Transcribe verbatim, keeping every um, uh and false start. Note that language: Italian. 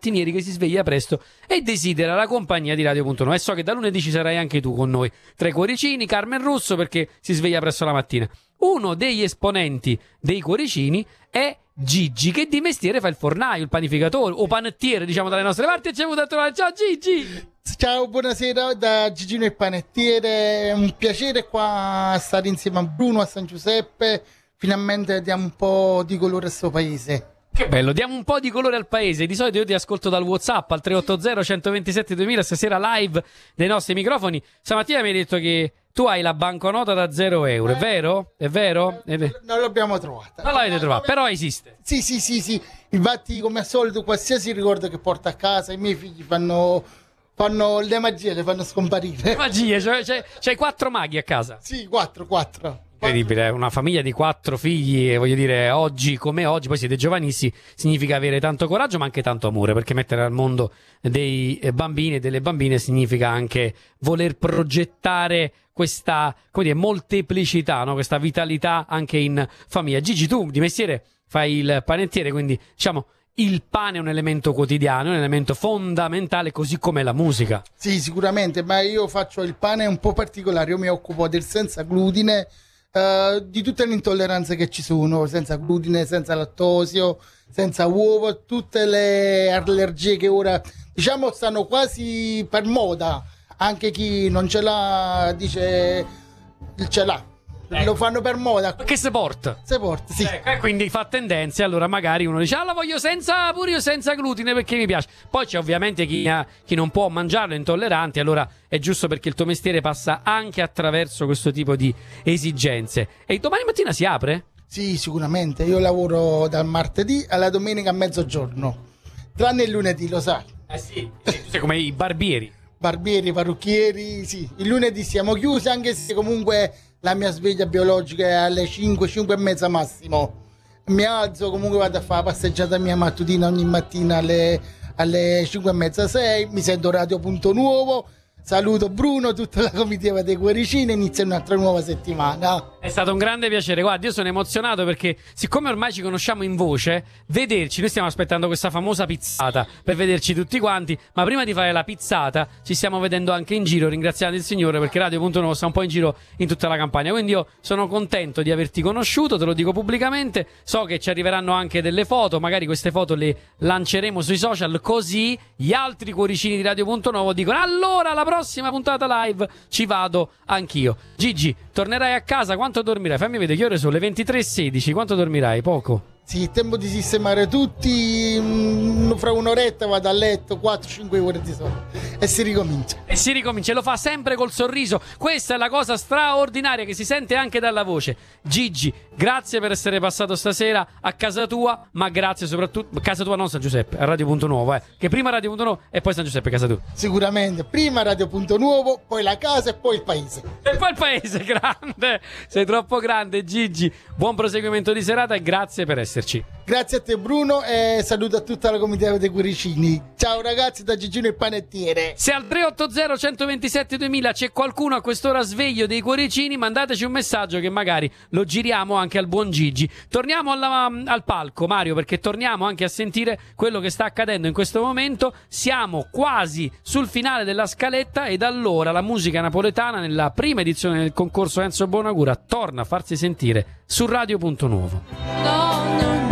mattinieri che si sveglia presto e desidera la compagnia di Radio punto nove. E so che da lunedì ci sarai anche tu con noi, tra i cuoricini, Carmen Russo, perché si sveglia presto la mattina. Uno degli esponenti dei cuoricini è Gigi, che di mestiere fa il fornaio, il panificatore o panettiere, diciamo dalle nostre parti, e ci è venuto a trovare. Ciao Gigi! Ciao, buonasera da Gigino il panettiere, è un piacere qua stare insieme a Bruno, a San Giuseppe, finalmente diamo un po' di colore a sto paese. Che bello, diamo un po' di colore al paese. Di solito io ti ascolto dal WhatsApp al tre otto zero uno due sette duemila, stasera live dei nostri microfoni. Stamattina mi hai detto che tu hai la banconota da zero euro, è vero? È vero? È vero? Non l'abbiamo trovata. Non l'avete trovata, però esiste. Sì, sì, sì, sì. Infatti, come al solito, qualsiasi ricordo che porto a casa, i miei figli fanno, fanno le magie, le fanno scomparire. Magie, cioè, cioè, c'hai quattro maghi a casa? Sì, quattro, quattro. Incredibile, una famiglia di quattro figli, e voglio dire, oggi come oggi, poi siete giovanissimi, significa avere tanto coraggio ma anche tanto amore, perché mettere al mondo dei bambini e delle bambine significa anche voler progettare questa, come dire, molteplicità, no? Questa vitalità anche in famiglia. Gigi, tu di mestiere fai il panettiere, quindi diciamo il pane è un elemento quotidiano, è un elemento fondamentale, così come la musica. Sì, sicuramente, ma io faccio il pane un po' particolare, io mi occupo del senza glutine, Uh, di tutte le intolleranze che ci sono, senza glutine, senza lattosio, senza uovo, tutte le allergie che ora diciamo stanno quasi per moda. Anche chi non ce l'ha dice ce l'ha, eh. Lo fanno per moda. Che se porta? Se porta, sì. Eh, e quindi fa tendenze, allora magari uno dice ah la voglio senza, pure io senza glutine perché mi piace. Poi c'è ovviamente chi, ha, chi non può mangiarlo, intollerante, allora è giusto perché il tuo mestiere passa anche attraverso questo tipo di esigenze. E domani mattina si apre? Sì, sicuramente. Io lavoro dal martedì alla domenica a mezzogiorno, tranne il lunedì, lo sai. Eh sì, sì, tu sei come i barbieri. Barbieri, parrucchieri, sì. Il lunedì siamo chiusi, anche se comunque la mia sveglia biologica è alle cinque, cinque e mezza massimo. Mi alzo, comunque vado a fare la passeggiata mia mattutina ogni mattina alle, alle cinque e mezza, sei. Mi sento Radio Punto Nuovo. Saluto Bruno, tutta la comitiva dei cuoricini, inizia un'altra nuova settimana. È stato un grande piacere, guarda, io sono emozionato perché siccome ormai ci conosciamo in voce, vederci, noi stiamo aspettando questa famosa pizzata per vederci tutti quanti, ma prima di fare la pizzata ci stiamo vedendo anche in giro, ringraziando il Signore perché Radio Punto Nuovo sta un po' in giro in tutta la campagna, quindi io sono contento di averti conosciuto, te lo dico pubblicamente, so che ci arriveranno anche delle foto, magari queste foto le lanceremo sui social, così gli altri cuoricini di Radio Punto Nuovo dicono allora la prossima puntata live ci vado anch'io. Gigi, tornerai a casa, quanto dormirai? Fammi vedere che ore sono, le ventitré e sedici, quanto dormirai? Poco? Sì, tempo di sistemare tutti, mh, fra un'oretta vado a letto, quattro cinque ore di sonno e si ricomincia. E si ricomincia, e lo fa sempre col sorriso, questa è la cosa straordinaria che si sente anche dalla voce. Gigi, grazie per essere passato stasera a casa tua, ma grazie soprattutto, casa tua non San Giuseppe, a Radio Punto Nuovo, eh, che prima Radio Punto Nuovo e poi San Giuseppe casa tua. Sicuramente, prima Radio Punto Nuovo, poi la casa e poi il paese. E poi il paese, grande, sei troppo grande Gigi, buon proseguimento di serata e grazie per essere. Grazie a te Bruno e saluto a tutta la comitiva dei cuoricini. Ciao ragazzi da Gigino il panettiere. Se al tre otto zero uno due sette duemila c'è qualcuno a quest'ora sveglio dei cuoricini, mandateci un messaggio che magari lo giriamo anche al buon Gigi. Torniamo alla, al palco Mario, perché torniamo anche a sentire quello che sta accadendo in questo momento. Siamo quasi sul finale della scaletta ed allora la musica napoletana nella prima edizione del concorso Enzo Bonagura torna a farsi sentire su Radio Punto Nuovo. No, no.